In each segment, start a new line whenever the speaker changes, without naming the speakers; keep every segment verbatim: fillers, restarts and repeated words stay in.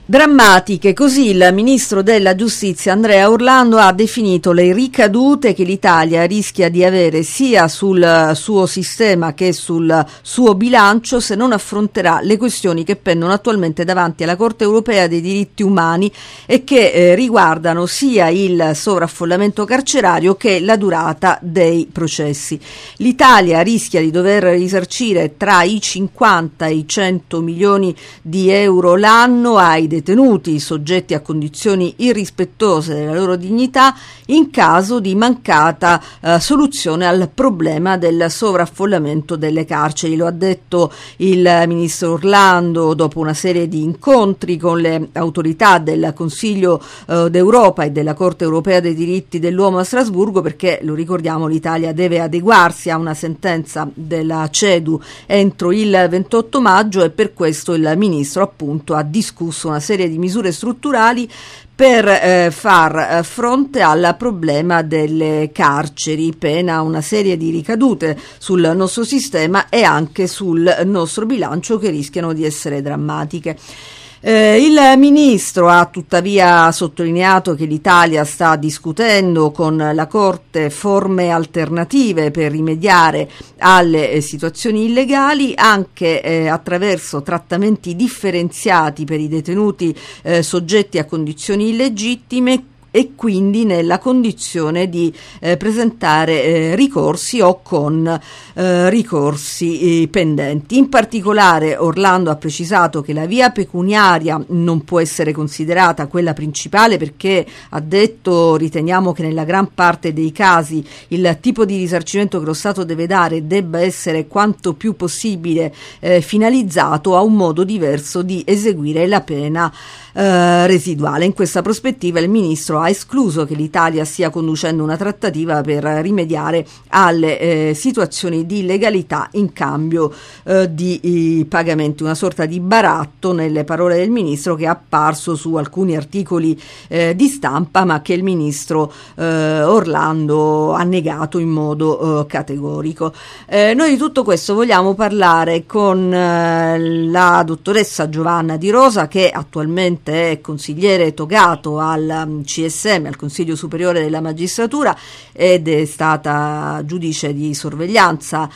Drammatiche, così il ministro della giustizia Andrea Orlando ha definito le ricadute che l'Italia rischia di avere sia sul suo sistema che sul suo bilancio se non affronterà le questioni che pendono attualmente davanti alla Corte Europea dei Diritti Umani e che eh, riguardano sia il sovraffollamento carcerario che la durata dei processi. L'Italia rischia di dover risarcire tra i cinquanta e i cento milioni di euro l'anno ai detenuti soggetti a condizioni irrispettose della loro dignità in caso di mancata eh, soluzione al problema del sovraffollamento delle carceri. Lo ha detto il ministro Orlando dopo una serie di incontri con le autorità del Consiglio eh, d'Europa e della Corte Europea dei Diritti dell'Uomo a Strasburgo, perché, lo ricordiamo, l'Italia deve adeguarsi a una sentenza della CEDU entro il ventotto maggio e per questo il ministro appunto ha discusso una serie di misure strutturali per eh, far fronte al problema delle carceri, pena una serie di ricadute sul nostro sistema e anche sul nostro bilancio che rischiano di essere drammatiche. Eh, il ministro ha tuttavia sottolineato che l'Italia sta discutendo con la Corte forme alternative per rimediare alle eh, situazioni illegali anche eh, attraverso trattamenti differenziati per i detenuti eh, soggetti a condizioni illegittime e quindi nella condizione di eh, presentare eh, ricorsi o con eh, ricorsi eh, pendenti. In particolare Orlando ha precisato che la via pecuniaria non può essere considerata quella principale perché, ha detto, riteniamo che nella gran parte dei casi il tipo di risarcimento che lo Stato deve dare debba essere quanto più possibile eh, finalizzato a un modo diverso di eseguire la pena eh, residuale. In questa prospettiva il ministro ha escluso che l'Italia stia conducendo una trattativa per rimediare alle eh, situazioni di illegalità in cambio eh, di pagamenti, una sorta di baratto, nelle parole del ministro, che è apparso su alcuni articoli eh, di stampa ma che il ministro eh, Orlando ha negato in modo eh, categorico. Eh, noi di tutto questo vogliamo parlare con eh, la dottoressa Giovanna Di Rosa, che attualmente è consigliere togato al C S M, al Consiglio Superiore della Magistratura, ed è stata giudice di sorveglianza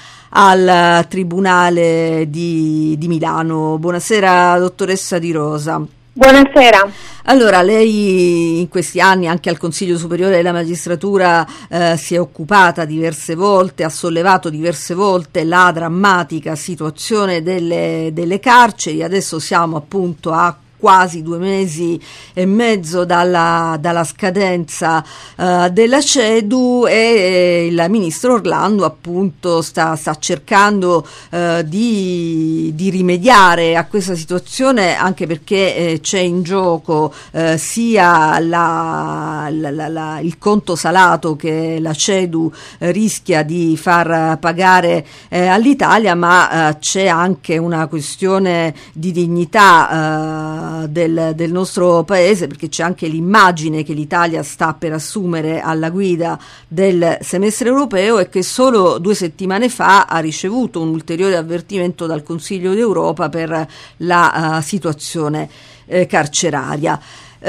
al Tribunale di, di Milano. Buonasera dottoressa Di Rosa.
Buonasera.
Allora, lei in questi anni anche al Consiglio Superiore della Magistratura eh, si è occupata diverse volte, ha sollevato diverse volte la drammatica situazione delle, delle carceri. Adesso siamo appunto a quasi due mesi e mezzo dalla, dalla scadenza uh, della CEDU e eh, il ministro Orlando appunto sta, sta cercando uh, di, di rimediare a questa situazione, anche perché eh, c'è in gioco uh, sia la, la, la, la, il conto salato che la CEDU eh, rischia di far pagare eh, all'Italia, ma uh, c'è anche una questione di dignità uh, Del, del nostro paese, perché c'è anche l'immagine che l'Italia sta per assumere alla guida del semestre europeo e che solo due settimane fa ha ricevuto un ulteriore avvertimento dal Consiglio d'Europa per la uh, situazione eh, carceraria.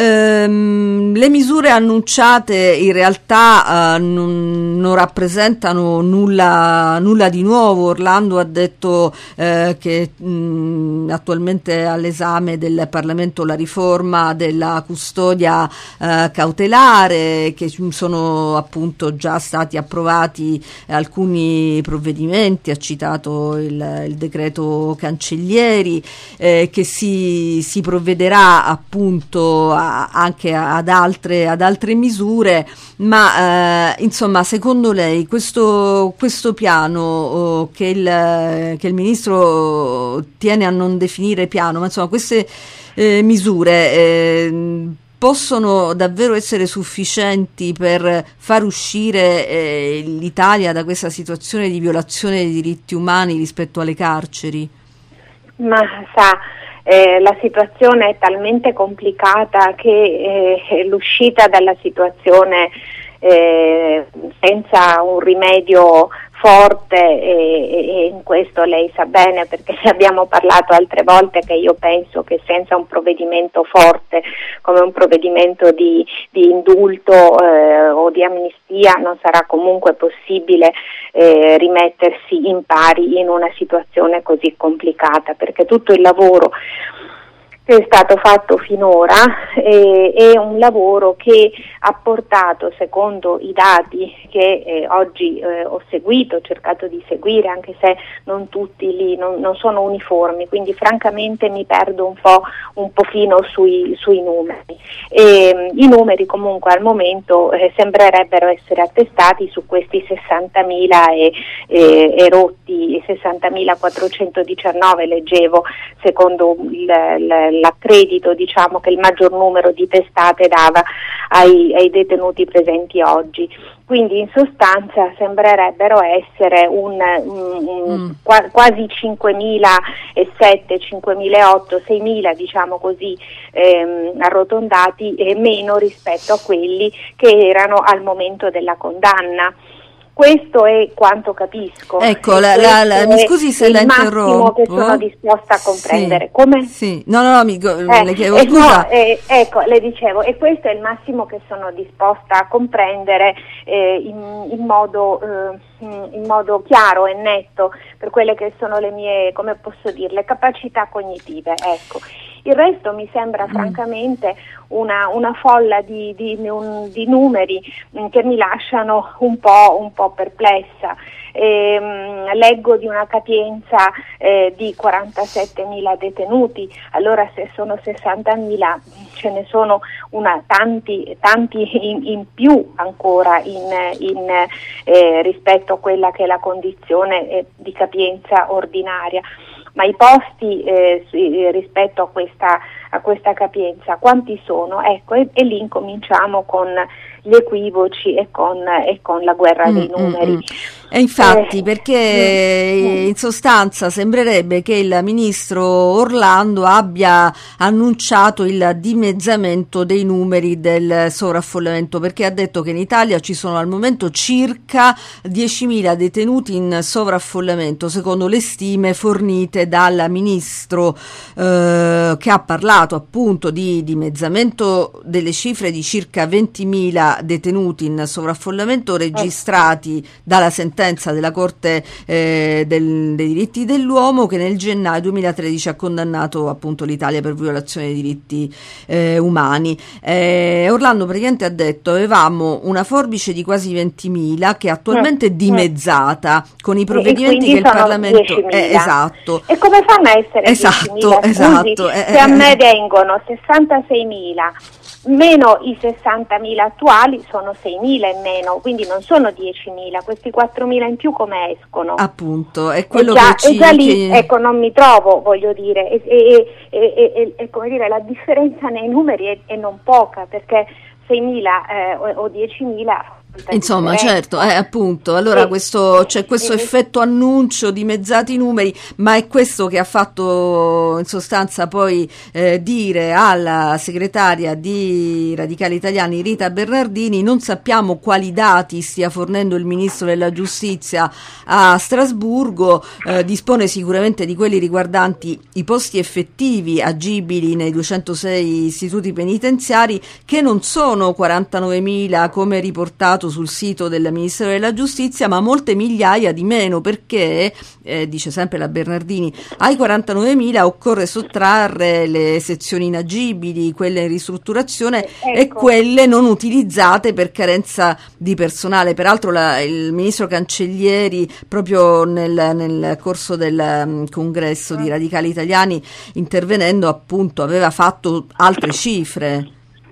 Ehm, le misure annunciate in realtà uh, non, non rappresentano nulla, nulla di nuovo. Orlando ha detto eh, che mh, attualmente è all'esame del Parlamento la riforma della custodia eh, cautelare, che sono appunto già stati approvati alcuni provvedimenti, ha citato il, il decreto Cancellieri, eh, che si, si provvederà appunto anche ad altre, ad altre misure, ma eh, insomma, secondo lei questo, questo piano oh, che, il, che il ministro tiene a non definire piano, ma insomma queste eh, misure eh, possono davvero essere sufficienti per far uscire eh, l'Italia da questa situazione di violazione dei diritti umani rispetto alle carceri?
Ma sa, Eh, la situazione è talmente complicata che eh, l'uscita dalla situazione eh, senza un rimedio forte e, e in questo lei sa bene, perché ne abbiamo parlato altre volte, che io penso che senza un provvedimento forte come un provvedimento di, di indulto eh, o di amnistia non sarà comunque possibile eh, rimettersi in pari in una situazione così complicata, perché tutto il lavoro che è stato fatto finora eh, è un lavoro che ha portato, secondo i dati che eh, oggi eh, ho seguito, ho cercato di seguire, anche se non tutti lì non, non sono uniformi, quindi francamente mi perdo un po' un pochino sui, sui numeri. E, i numeri comunque al momento eh, sembrerebbero essere attestati su questi sessantamila e, e, e rotti, sessantamila quattrocentodiciannove leggevo, secondo il, il l'accredito, diciamo, che il maggior numero di testate dava ai, ai detenuti presenti oggi. Quindi in sostanza sembrerebbero essere un, un, un mm. qua, quasi cinquemilasette, cinquemilaotto, seimila, diciamo così, ehm, arrotondati e meno rispetto a quelli che erano al momento della condanna. Questo è quanto capisco.
Ecco, la, la, la, mi scusi se la interrompo.
Che sono disposta a comprendere.
Sì,
come?
Sì, no, no, no, mi,
eh,
le chiedo
eh,
scusa.
No, eh, ecco, le dicevo, e questo è il massimo che sono disposta a comprendere eh, in, in, modo, eh, in modo chiaro e netto per quelle che sono le mie, come posso dirle, capacità cognitive, ecco. Il resto mi sembra mm. francamente una, una folla di, di, un, di numeri mh, che mi lasciano un po', un po' perplessa. E, mh, leggo di una capienza eh, di quarantasettemila detenuti, allora se sono sessantamila ce ne sono una, tanti, tanti in, in più ancora in, in, eh, rispetto a quella che è la condizione eh, di capienza ordinaria. Ma i posti eh, rispetto a questa, a questa capienza, quanti sono? Ecco, e, e lì incominciamo con gli equivoci e con, e con la guerra mm, dei numeri.
Mm, mm. E infatti, eh, perché
mm,
in sostanza sembrerebbe che il ministro Orlando abbia annunciato il dimezzamento dei numeri del sovraffollamento, perché ha detto che in Italia ci sono al momento circa diecimila detenuti in sovraffollamento, secondo le stime fornite dal ministro eh, che ha parlato appunto di dimezzamento delle cifre di circa ventimila detenuti in sovraffollamento registrati dalla sentenza della Corte eh, del, dei diritti dell'uomo, che nel gennaio duemilatredici ha condannato appunto l'Italia per violazione dei diritti eh, umani. Eh, Orlando praticamente ha detto: avevamo una forbice di quasi ventimila che attualmente è dimezzata con i provvedimenti che il Parlamento è eh, esatto.
E come fanno a essere
esatto,
diecimila?
esatto,
Scusi,
eh,
se a me
eh,
vengono sessantaseimila meno i sessantamila attuali sono seimila in meno, quindi non sono diecimila, questi quattromila in più come escono?
Appunto, è quello
e già,
che ci...
E già lì,
che...
ecco, non mi trovo, voglio dire, e, e, e, e, e come dire, la differenza nei numeri è, è non poca, perché seimila eh, o, o diecimila...
Insomma, certo, eh, appunto, allora
sì,
questo, c'è questo
sì,
effetto annuncio dimezzati i numeri, ma è questo che ha fatto in sostanza poi eh, dire alla segretaria di Radicali Italiani Rita Bernardini: non sappiamo quali dati stia fornendo il ministro della giustizia a Strasburgo, eh, dispone sicuramente di quelli riguardanti i posti effettivi agibili nei duecentosei istituti penitenziari, che non sono quarantanovemila come riportato sul sito del Ministero della Giustizia, ma molte migliaia di meno, perché eh, dice sempre la Bernardini, ai quarantanovemila occorre sottrarre le sezioni inagibili, quelle in ristrutturazione, ecco, e quelle non utilizzate per carenza di personale. Peraltro la, il ministro Cancellieri proprio nel, nel corso del um, congresso di Radicali Italiani, intervenendo appunto, aveva fatto altre cifre.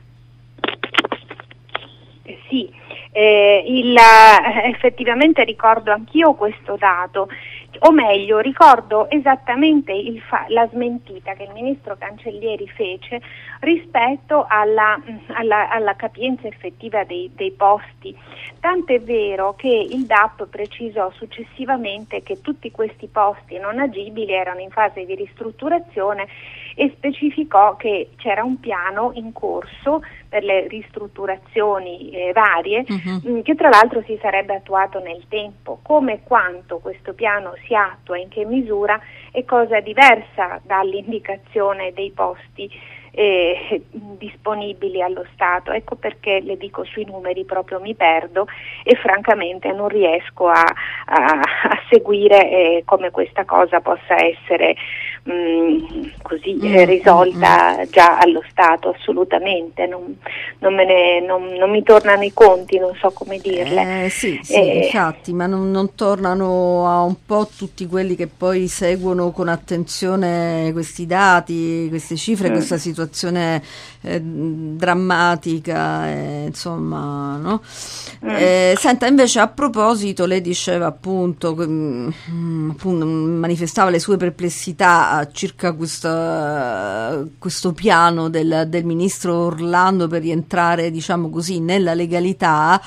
Sì. Eh, il, effettivamente ricordo anch'io questo dato, o meglio ricordo esattamente il fa- la smentita che il ministro Cancellieri fece rispetto alla, alla, alla capienza effettiva dei, dei posti. Tant'è vero che il D A P precisò successivamente che tutti questi posti non agibili erano in fase di ristrutturazione e specificò che c'era un piano in corso per le ristrutturazioni eh, varie, uh-huh. mh, che tra l'altro si sarebbe attuato nel tempo. Come e quanto questo piano si attua, in che misura, è cosa diversa dall'indicazione dei posti eh, disponibili allo Stato. Ecco perché le dico, sui numeri proprio mi perdo e francamente non riesco a, a, a seguire eh, come questa cosa possa essere mh, così eh, risolta già allo Stato. Assolutamente non, non, me ne, non, non mi tornano i conti, non so come dirle.
Eh, sì, sì,
eh,
infatti, ma non, non tornano a un po' tutti quelli che poi seguono con attenzione questi dati, queste cifre, mm. questa situazione eh, drammatica, eh, insomma, no? Mm. Eh, senta, invece, a proposito, lei diceva appunto, mh, appunto manifestava le sue perplessità circa questa, questo piano del, del ministro Orlando per rientrare, diciamo così, nella legalità.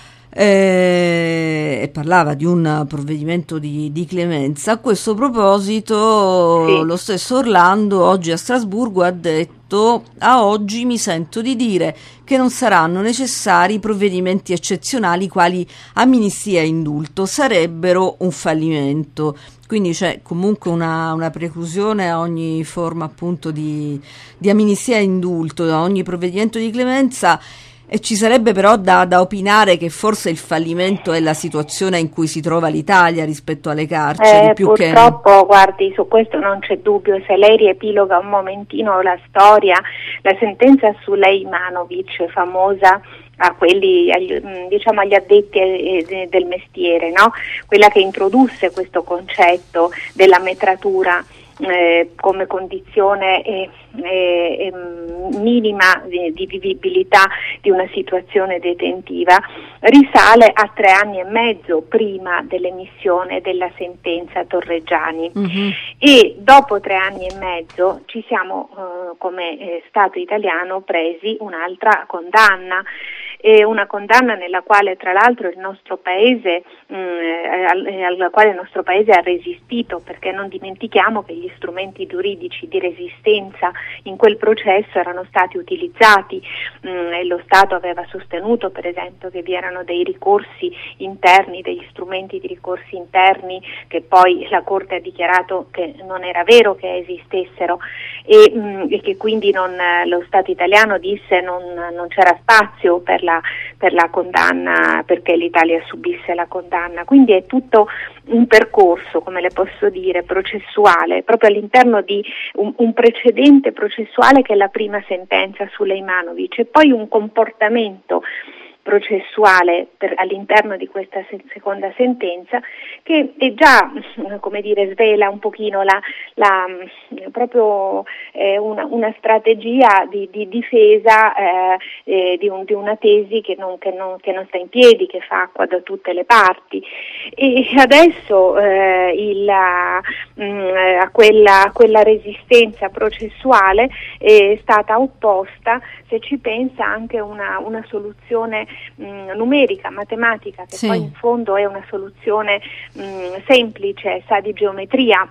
Eh, e parlava di un provvedimento di, di clemenza. A questo proposito, sì. Lo stesso Orlando oggi a Strasburgo ha detto: a oggi mi sento di dire che non saranno necessari provvedimenti eccezionali quali amnistia e indulto, sarebbero un fallimento. Quindi c'è comunque una, una preclusione a ogni forma appunto di, di amnistia e indulto, a ogni provvedimento di clemenza. E ci sarebbe però da, da opinare che forse il fallimento è la situazione in cui si trova l'Italia rispetto alle carceri.
Eh,
più
purtroppo,
che...
guardi, su questo non c'è dubbio. Se lei riepiloga un momentino la storia, la sentenza su Leimanović, famosa a quelli, agli, diciamo agli addetti del mestiere, no? Quella che introdusse questo concetto della metratura Eh, come condizione eh, eh, minima di, di vivibilità di una situazione detentiva, risale a tre anni e mezzo prima dell'emissione della sentenza Torreggiani. Mm-hmm. E dopo tre anni e mezzo ci siamo eh, come eh, Stato italiano presi un'altra condanna. E una condanna nella quale tra l'altro il nostro paese mh, al, alla quale il nostro paese ha resistito, perché non dimentichiamo che gli strumenti giuridici di resistenza in quel processo erano stati utilizzati mh, e lo Stato aveva sostenuto per esempio che vi erano dei ricorsi interni, degli strumenti di ricorsi interni che poi la Corte ha dichiarato che non era vero che esistessero e, mh, e che quindi non, lo Stato italiano disse non, non c'era spazio per la per la condanna, perché l'Italia subisse la condanna. Quindi è tutto un percorso, come le posso dire, processuale, proprio all'interno di un, un precedente processuale che è la prima sentenza su Leimanović e poi un comportamento processuale per, all'interno di questa se- seconda sentenza che è già, come dire, svela un pochino la, la proprio eh, una, una strategia di, di difesa eh, eh, di, un, di una tesi che non, che, non, che non sta in piedi, che fa acqua da tutte le parti. E adesso eh, il, mh, a, quella, a quella resistenza processuale è stata opposta, se ci pensa, anche una, una soluzione mh, numerica, matematica, che sì. Poi in fondo è una soluzione mh, semplice, sa di geometria,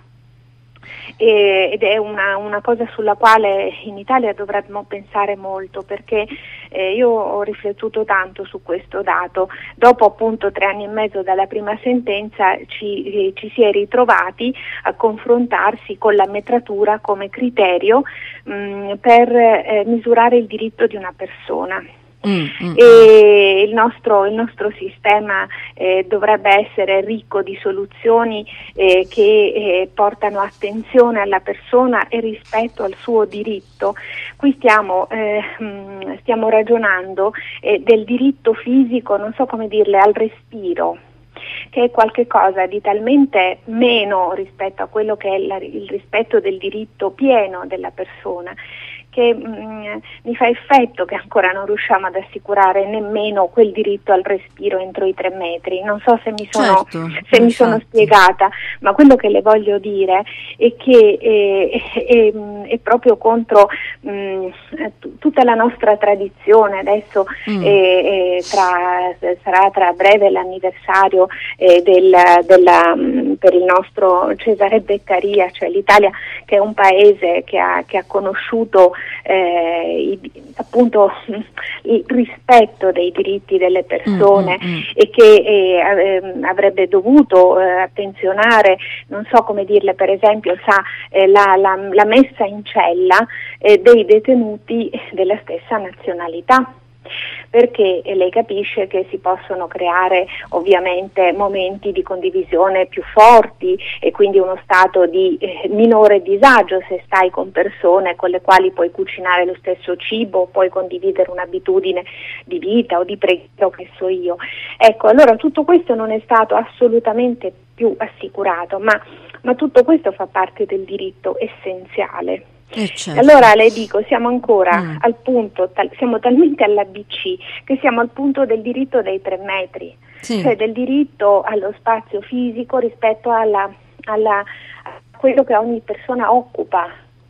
e, ed è una, una cosa sulla quale in Italia dovremmo pensare molto, perché eh, io ho riflettuto tanto su questo dato. Dopo appunto tre anni e mezzo dalla prima sentenza ci, eh, ci si è ritrovati a confrontarsi con la metratura come criterio mh, per eh, misurare il diritto di una persona. Mm, mm, e il nostro, il nostro sistema eh, dovrebbe essere ricco di soluzioni eh, che eh, portano attenzione alla persona e rispetto al suo diritto. Qui stiamo, eh, stiamo ragionando eh, del diritto fisico, non so come dirle, al respiro, che è qualche cosa di talmente meno rispetto a quello che è la, il rispetto del diritto pieno della persona, che mh, mi fa effetto che ancora non riusciamo ad assicurare nemmeno quel diritto al respiro entro i tre metri. Non so se mi sono,
certo,
se mi sono spiegata, ma quello che le voglio dire è che è, è, è, è proprio contro mh, t- tutta la nostra tradizione. Adesso mm. è, è tra, sarà tra breve l'anniversario eh, del, della, mh, per il nostro Cesare Beccaria, cioè l'Italia che è un paese che ha, che ha conosciuto eh, i, appunto il rispetto dei diritti delle persone mm, mm, mm. e che eh, avrebbe dovuto eh, attenzionare, non so come dirle, per esempio sa eh, la, la, la messa in cella eh, dei detenuti della stessa nazionalità, perché lei capisce che si possono creare ovviamente momenti di condivisione più forti e quindi uno stato di eh, minore disagio se stai con persone con le quali puoi cucinare lo stesso cibo, puoi condividere un'abitudine di vita o di preghiera, che so io. Ecco, allora tutto questo non è stato assolutamente più assicurato, ma, ma tutto questo fa parte del diritto essenziale.
Eh certo.
Allora le dico, siamo ancora
mm.
al punto, tal, siamo talmente alla B C che siamo al punto del diritto dei tre metri, sì. cioè del diritto allo spazio fisico rispetto alla, alla, a quello che ogni persona occupa.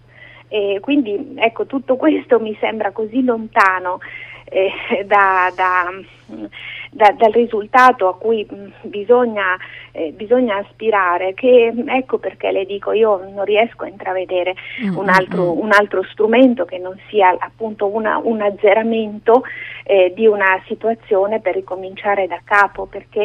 E quindi ecco, tutto questo mi sembra così lontano eh, da, da, da, dal risultato a cui mh, bisogna, eh, bisogna aspirare, che ecco perché le dico, io non riesco a intravedere mm, un, altro, mm. un altro strumento che non sia appunto una, un azzeramento eh, di una situazione per ricominciare da capo, perché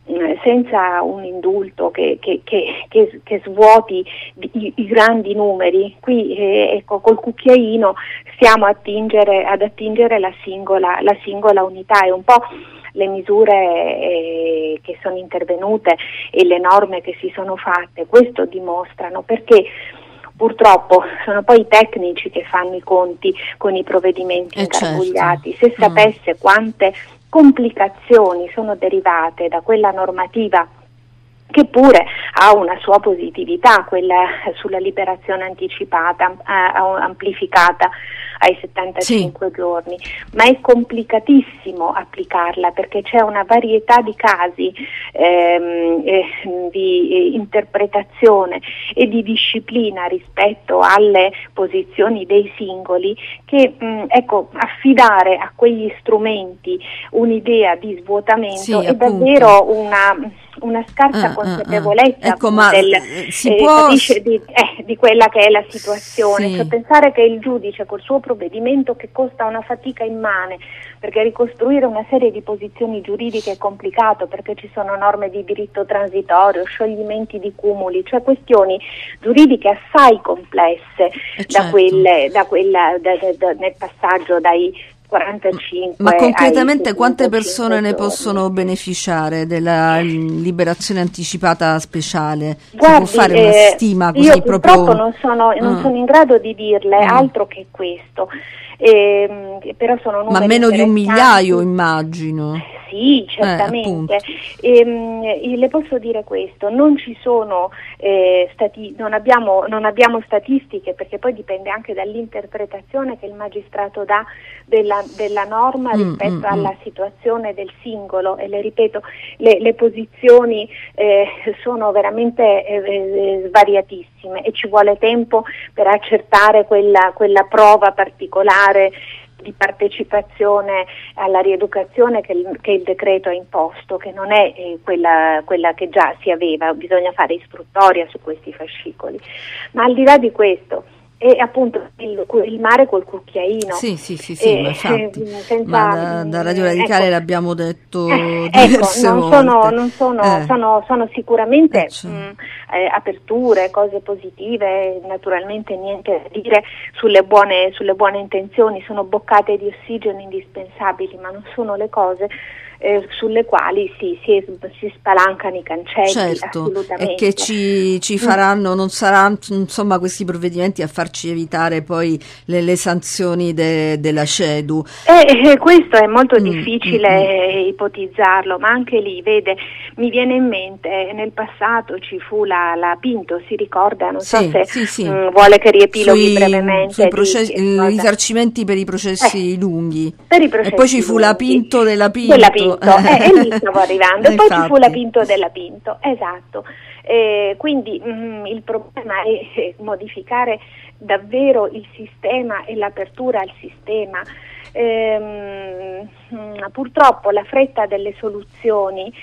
senza un indulto che, che, che, che, che svuoti i, i grandi numeri, qui eh, ecco, col cucchiaino stiamo attingere, ad attingere la singola, la singola unità, e un po' le misure eh, che sono intervenute e le norme che si sono fatte questo dimostrano, perché purtroppo sono poi i tecnici che fanno i conti con i provvedimenti eh ingarbugliati. Certo. Se sapesse mm. quante complicazioni sono derivate da quella normativa, che pure ha una sua positività, quella sulla liberazione anticipata, amplificata ai settantacinque sì. giorni, ma è complicatissimo applicarla, perché c'è una varietà di casi ehm, eh, di interpretazione e di disciplina rispetto alle posizioni dei singoli, che mh, ecco, affidare a quegli strumenti un'idea di svuotamento sì, è appunto. davvero una una scarsa ah, consapevolezza
ah, ah. Ecco, ma
del,
si
eh,
può...
capisce, di, eh, di quella che è la situazione, sì. cioè pensare che il giudice col suo provvedimento, che costa una fatica immane, perché ricostruire una serie di posizioni giuridiche è complicato, perché ci sono norme di diritto transitorio, scioglimenti di cumuli, cioè questioni giuridiche assai complesse eh, certo. da quelle, da quella, da, da, da, nel passaggio dai quarantacinque
Ma concretamente quante persone
giorni.
ne possono beneficiare della liberazione anticipata speciale?
Guardi,
si può fare una
eh,
stima così
io
proprio?
Purtroppo non sono, non
ah.
sono in grado di dirle
ah.
altro che questo, eh, però sono numeri
Ma meno di un
interessanti.
migliaio, immagino.
Sì, certamente. Eh, ehm, le posso dire questo, non ci sono eh, stati, non abbiamo, non abbiamo statistiche, perché poi dipende anche dall'interpretazione che il magistrato dà della, della norma
mm,
rispetto
mm,
alla
mm.
situazione del singolo, e le ripeto, le, le posizioni eh, sono veramente eh, svariatissime, e ci vuole tempo per accertare quella, quella prova particolare di partecipazione alla rieducazione che il, che il decreto ha imposto, che non è eh, quella, quella che già si aveva, bisogna fare istruttoria su questi fascicoli. Ma al di là di questo, è appunto il, il mare col cucchiaino.
Sì, sì, sì, sì,
eh,
ma infatti,
senza,
ma da, da Radio Radicale
ecco,
l'abbiamo detto
eh,
diverse
ecco, non
volte.
sono, non sono,
eh.
sono, sono sicuramente
eh, cioè.
mh, eh, aperture, cose positive, naturalmente niente da dire sulle buone, sulle buone intenzioni, sono boccate di ossigeno indispensabili, ma non sono le cose Eh, sulle quali si, si, si spalancano i cancelli,
certo,
assolutamente.
E che ci, ci faranno, non saranno insomma questi provvedimenti a farci farci evitare poi le, le sanzioni de, della CEDU.
Eh, eh, questo è molto
mm,
difficile
mm, mm.
ipotizzarlo, ma anche lì, vede, mi viene in mente, nel passato ci fu la, la Pinto, si ricorda, non
sì,
so se
sì, sì.
mh, vuole che riepiloghi
Sui,
brevemente.
sui processi,
di, di
risarcimenti per i processi
eh,
lunghi.
per i processi
E poi ci fu
lunghi.
la Pinto della Pinto.
Della Pinto, eh, e lì stavo arrivando, e poi
Infatti.
ci fu la Pinto della Pinto, esatto. Eh, quindi mh, il problema è eh, modificare davvero il sistema e l'apertura al sistema. Ehm, purtroppo la fretta delle soluzioni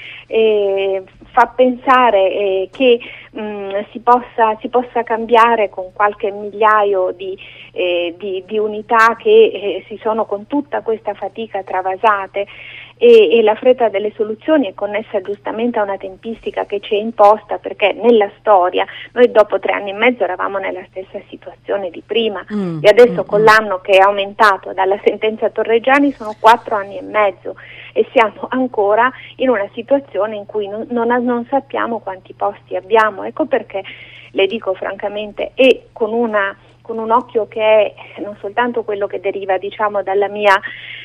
eh, fa pensare eh, che mh, si possa, si possa cambiare con qualche migliaio di, eh, di, di unità che eh, si sono con tutta questa fatica travasate, e, e la fretta delle soluzioni è connessa giustamente a una tempistica che ci è imposta, perché nella storia noi dopo tre anni e mezzo eravamo nella stessa situazione di prima mm, e adesso mm, con mm. l'anno che è aumentato dalla sentenza Torreggiani sono quattro anni e mezzo e siamo ancora in una situazione in cui non, non, non sappiamo quanti posti abbiamo. Ecco perché le dico francamente, e con una con un occhio che è non soltanto quello che deriva, diciamo, dalla mia,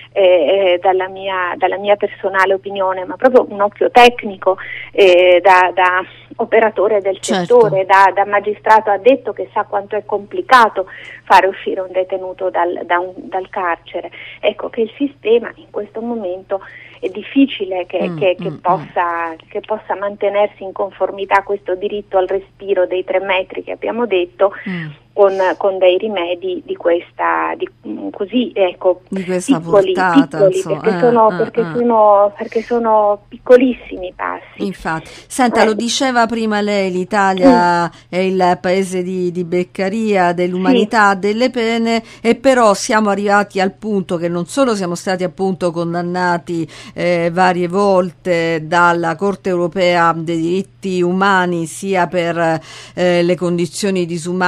eh, dalla mia, dalla mia personale opinione, ma proprio un occhio tecnico, eh, da, da operatore del
certo.
settore, da, da magistrato addetto che sa quanto è complicato fare uscire un detenuto dal, da un, dal carcere. Ecco che il sistema in questo momento è difficile che, mm, che, che, mm, possa, che possa mantenersi in conformità a questo diritto al respiro dei tre metri che abbiamo detto, mm. con, con dei rimedi di questa, di, così, ecco,
di questa
piccoli,
portata,
piccoli perché,
eh,
sono,
eh,
perché,
eh.
sono, perché sono piccolissimi passi.
Infatti, senta, eh. lo diceva prima lei, l'Italia mm. è il paese di, di Beccaria, dell'umanità, sì. delle pene, e però siamo arrivati al punto che non solo siamo stati appunto condannati eh, varie volte dalla Corte Europea dei diritti umani, sia per eh, le condizioni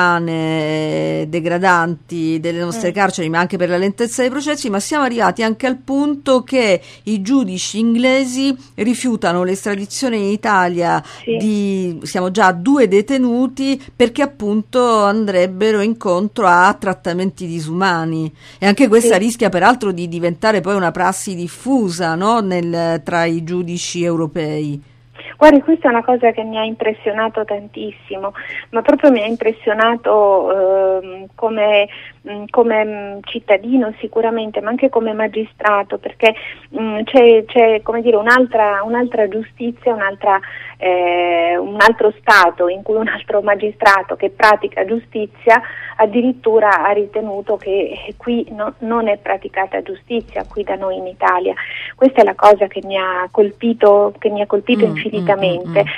disumane, eh, degradanti delle nostre mm. carceri, ma anche per la lentezza dei processi, ma siamo arrivati anche al punto che i giudici inglesi rifiutano l'estradizione in Italia sì. di, siamo già a due detenuti, perché appunto andrebbero incontro a trattamenti disumani, e anche questa sì. rischia peraltro di diventare poi una prassi diffusa, no? Nel, tra i giudici europei.
Guardi, questa è una cosa che mi ha impressionato tantissimo, ma proprio mi ha impressionato eh, come, mh, come mh, cittadino sicuramente, ma anche come magistrato, perché mh, c'è, c'è come dire, un'altra, un'altra giustizia, un'altra, eh, un altro Stato in cui un altro magistrato che pratica giustizia addirittura ha ritenuto che qui no, non è praticata giustizia qui da noi in Italia. Questa è la cosa che mi ha colpito, che mi ha colpito mm, infinitamente mm, mm,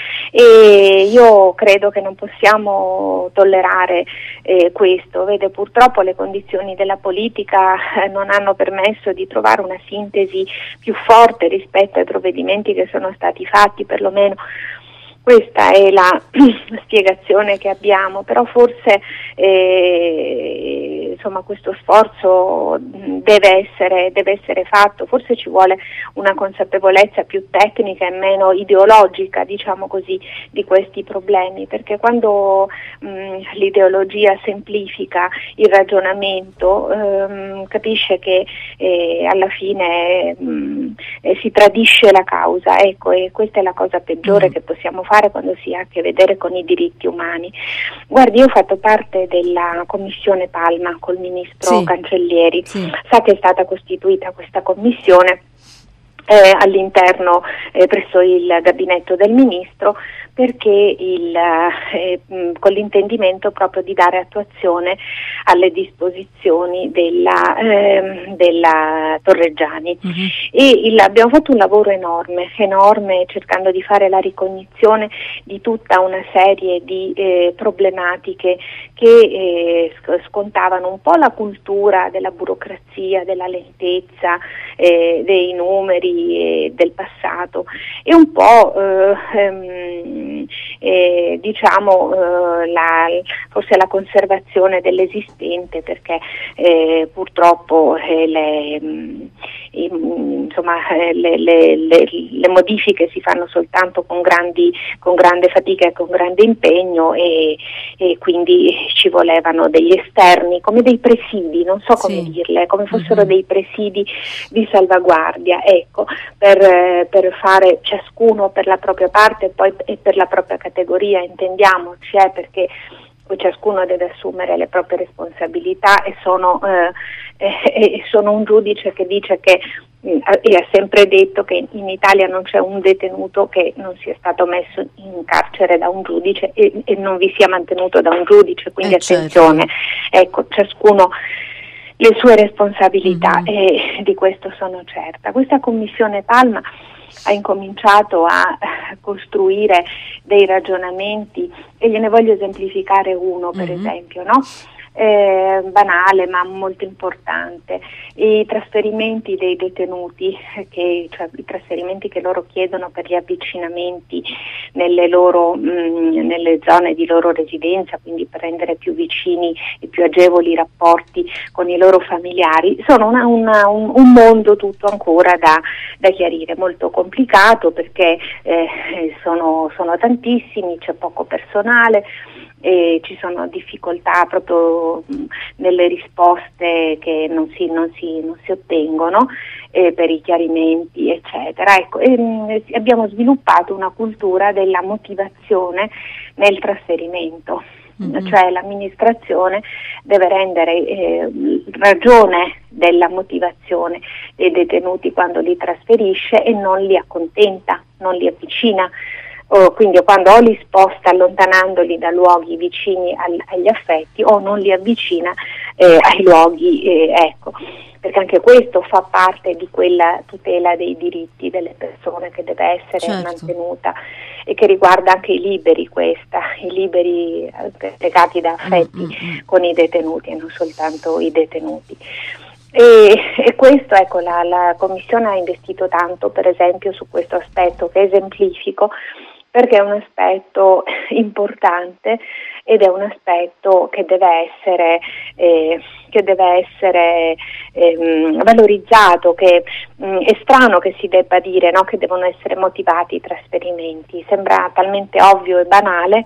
e io credo che non possiamo tollerare eh, questo. Vede, purtroppo le condizioni della politica eh, non hanno permesso di trovare una sintesi più forte rispetto ai provvedimenti che sono stati fatti, perlomeno questa è la spiegazione che abbiamo, però forse eh, insomma questo sforzo deve essere, deve essere fatto, forse ci vuole una consapevolezza più tecnica e meno ideologica, diciamo così, di questi problemi, perché quando mh, l'ideologia semplifica il ragionamento ehm, capisce che eh, alla fine mh, eh, si tradisce la causa, ecco, e questa è la cosa peggiore mm. che possiamo fare quando si ha a che vedere con i diritti umani. Guardi, io ho fatto parte della commissione Palma col ministro
sì.
Cancellieri,
sì.
sa che è stata costituita questa commissione eh, all'interno eh, presso il gabinetto del ministro, perché il, eh, con l'intendimento proprio di dare attuazione alle disposizioni della, eh, della Torreggiani. Mm-hmm. E il, abbiamo fatto un lavoro enorme, enorme, cercando di fare la ricognizione di tutta una serie di eh, problematiche che eh, scontavano un po' la cultura della burocrazia, della lentezza, eh, dei numeri eh, del passato, e un po' eh, ehm, Eh, diciamo eh, la, forse la conservazione dell'esistente, perché eh, purtroppo eh, le, mh, insomma le, le, le, le modifiche si fanno soltanto con grandi con grande fatica e con grande impegno e, e quindi ci volevano degli esterni come dei presidi, non so come sì. dirle, come fossero uh-huh. dei presidi di salvaguardia, ecco, per, per fare ciascuno per la propria parte e poi e per la propria categoria, intendiamoci, eh, perché ciascuno deve assumere le proprie responsabilità e sono, eh, eh, sono un giudice che dice che eh, e ha sempre detto che in Italia non c'è un detenuto che non sia stato messo in carcere da un giudice e, e non vi sia mantenuto da un giudice, quindi eh, attenzione, certo. Ecco, ciascuno le sue responsabilità mm-hmm. e di questo sono certa. Questa commissione Palma ha incominciato a costruire dei ragionamenti e gliene voglio esemplificare uno, per mm-hmm. esempio, no? Eh, banale ma molto importante, i trasferimenti dei detenuti, che, cioè i trasferimenti che loro chiedono per gli avvicinamenti nelle loro mh, nelle zone di loro residenza, quindi per rendere più vicini e più agevoli i rapporti con i loro familiari, sono una, una, un, un mondo tutto ancora da, da chiarire, molto complicato perché eh, sono, sono tantissimi, c'è poco personale e ci sono difficoltà proprio mh, nelle risposte che non si, non si, non si ottengono eh, per i chiarimenti eccetera. Ecco, e, mh, abbiamo sviluppato una cultura della motivazione nel trasferimento, mm-hmm. cioè l'amministrazione deve rendere eh, ragione della motivazione dei detenuti quando li trasferisce e non li accontenta, non li avvicina. O quindi quando o li sposta allontanandoli da luoghi vicini al, agli affetti o non li avvicina eh, ai luoghi, eh, ecco, perché anche questo fa parte di quella tutela dei diritti delle persone che deve essere certo. mantenuta e che riguarda anche i liberi, questa, i liberi eh, legati da affetti mm-hmm. con i detenuti e non soltanto i detenuti. E, e questo, ecco, la, la Commissione ha investito tanto, per esempio, su questo aspetto che esemplifico, perché è un aspetto importante ed è un aspetto che deve essere, eh, che deve essere eh, valorizzato, che mh, è strano che si debba dire, no, che devono essere motivati i trasferimenti, sembra talmente ovvio e banale,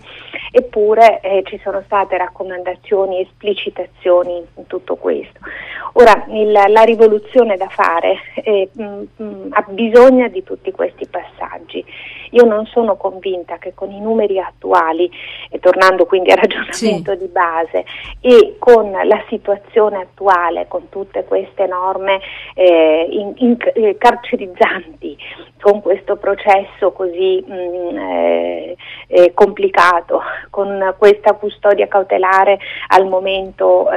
eppure eh, ci sono state raccomandazioni, esplicitazioni in tutto questo. Ora, il, la rivoluzione da fare eh, mh, mh, ha bisogno di tutti questi passaggi. Io non sono convinta che con i numeri attuali, e tornando quindi al ragionamento sì. di base, e con la situazione attuale, con tutte queste norme eh, in, in, eh, carcerizzanti, con questo processo così mh, eh, eh, complicato, con questa custodia cautelare al momento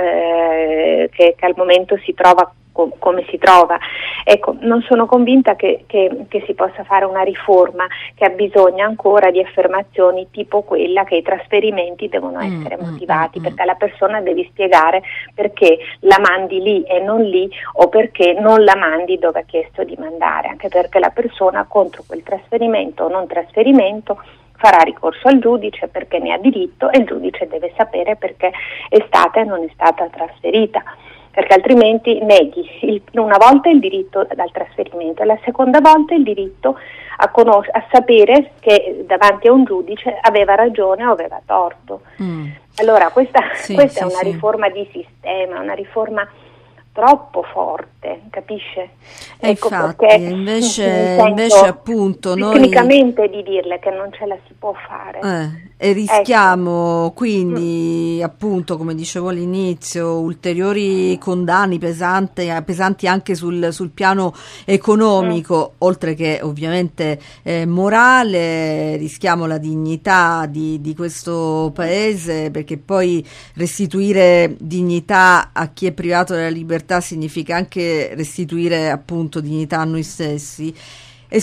eh, che, che al momento si trova come si trova. Ecco, non sono convinta che, che, che si possa fare una riforma che ha bisogno ancora di affermazioni tipo quella che i trasferimenti devono essere mm, motivati, mm, perché la persona devi spiegare perché la mandi lì e non lì o perché non la mandi dove ha chiesto di mandare, anche perché la persona contro quel trasferimento o non trasferimento farà ricorso al giudice perché ne ha diritto e il giudice deve sapere perché è stata e non è stata trasferita, perché altrimenti neghi il, una volta il diritto dal trasferimento e la seconda volta il diritto a, conos- a sapere che davanti a un giudice aveva ragione o aveva torto. Mm. Allora questa, sì, questa sì, è una sì. riforma di sistema, una riforma troppo forte, capisce?
E ecco infatti, perché invece, invece appunto noi
tecnicamente di dirle che non ce la si può fare
eh, e rischiamo ecco. quindi mm. appunto, come dicevo all'inizio, ulteriori condanni pesanti, pesanti anche sul, sul piano economico, mm. oltre che ovviamente eh, morale. Rischiamo la dignità di, di questo paese, perché poi restituire dignità a chi è privato della libertà significa anche restituire appunto dignità a noi stessi. E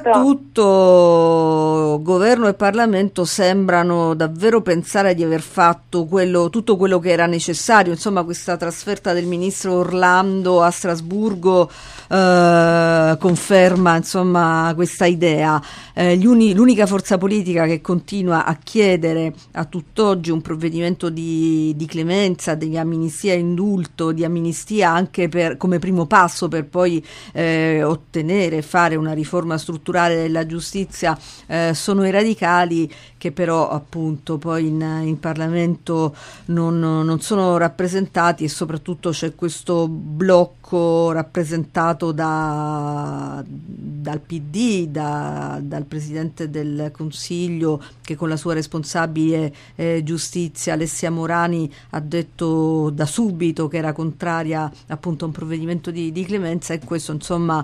soprattutto governo e Parlamento sembrano davvero pensare di aver fatto quello, tutto quello che era necessario. Insomma, questa trasferta del ministro Orlando a Strasburgo eh, conferma insomma questa idea. Eh, gli uni, l'unica forza politica che continua a chiedere a tutt'oggi un provvedimento di, di clemenza, di amnistia e indulto, di amnistia anche per, come primo passo per poi eh, ottenere, fare una riforma strutturale della giustizia, eh, sono i radicali, che però appunto poi in, in Parlamento non, non sono rappresentati, e soprattutto c'è questo blocco rappresentato da, dal P D, da, dal Presidente del Consiglio, che con la sua responsabile eh, giustizia Alessia Morani ha detto da subito che era contraria appunto a un provvedimento di, di clemenza, e questo insomma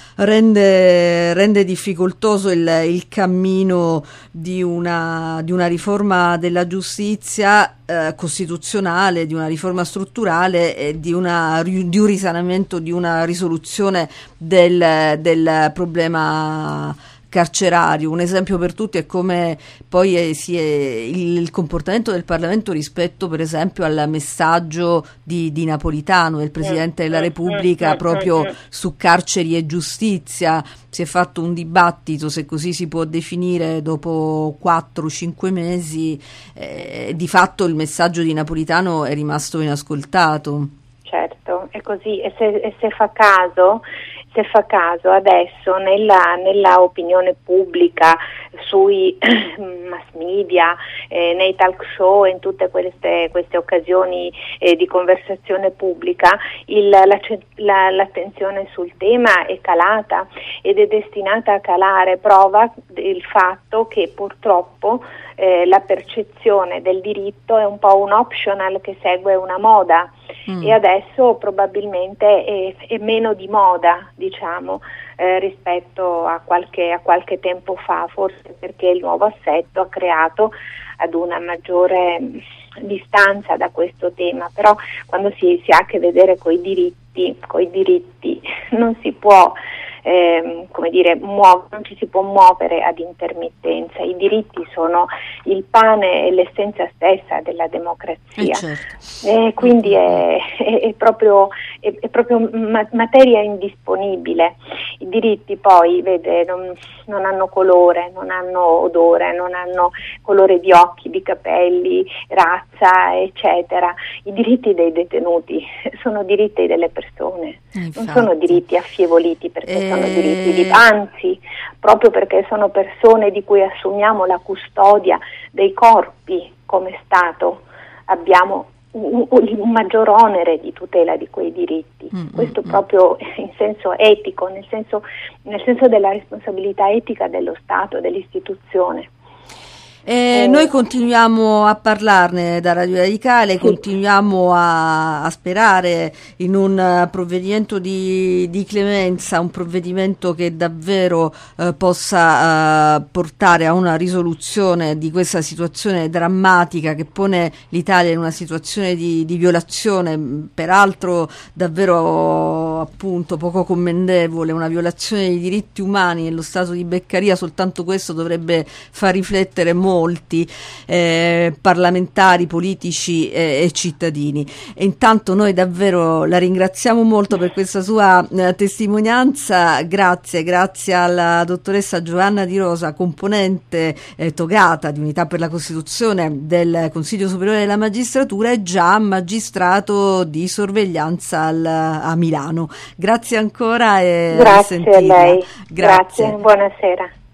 Rende, rende difficoltoso il, il cammino di una, di una riforma della giustizia eh, costituzionale, di una riforma strutturale e di, una, di un risanamento, di una risoluzione del, del problema carcerario. Un esempio per tutti è come poi è, si è, il, il comportamento del Parlamento rispetto per esempio al messaggio di, di Napolitano, del Presidente della Repubblica, proprio su carceri e giustizia. Si è fatto un dibattito, se così si può definire, dopo quattro cinque mesi, eh, di fatto il messaggio di Napolitano è rimasto inascoltato.
Certo, è così, e se, e se fa caso Se fa caso adesso nella, nella opinione pubblica, sui mass media, eh, nei talk show e in tutte queste, queste occasioni eh, di conversazione pubblica, il, la, la, l'attenzione sul tema è calata ed è destinata a calare, prova il fatto che purtroppo eh, la percezione del diritto è un po' un optional che segue una moda. Mm. E adesso probabilmente è, è meno di moda, diciamo, eh, rispetto a qualche, a qualche tempo fa, forse perché il nuovo assetto ha creato ad una maggiore distanza da questo tema, però quando si, si ha a che vedere coi diritti, coi diritti non si può Eh, come dire, muo- non ci si può muovere ad intermittenza. I diritti sono il pane e l'essenza stessa della democrazia,
eh certo.
eh, quindi è, è, è proprio, è, è proprio ma- materia indisponibile. I diritti poi, vede, non, non hanno colore, non hanno odore, non hanno colore di occhi, di capelli, razza, eccetera. I diritti dei detenuti sono diritti delle persone,
Infatti.
non sono diritti affievoliti perché
Eh...
sono diritti di, anzi, proprio perché sono persone di cui assumiamo la custodia dei corpi come Stato, abbiamo un, un maggior onere di tutela di quei diritti. Mm, Questo mm, proprio in senso etico, nel senso, nel senso della responsabilità etica dello Stato, dell'istituzione.
Eh, noi continuiamo a parlarne da Radio Radicale, sì. Continuiamo a, a sperare in un provvedimento di, di clemenza, un provvedimento che davvero eh, possa eh, portare a una risoluzione di questa situazione drammatica che pone l'Italia in una situazione di, di violazione, peraltro davvero appunto poco commendevole, una violazione dei diritti umani nello stato di Beccaria. Soltanto questo dovrebbe far riflettere molto molti eh, parlamentari, politici eh, e cittadini. E intanto noi davvero la ringraziamo molto per questa sua eh, testimonianza. Grazie, grazie alla dottoressa Giovanna Di Rosa, componente eh, togata di Unità per la Costituzione del Consiglio Superiore della Magistratura e già magistrato di sorveglianza al, a Milano. Grazie ancora e
grazie a lei.
Grazie.
Grazie, buonasera.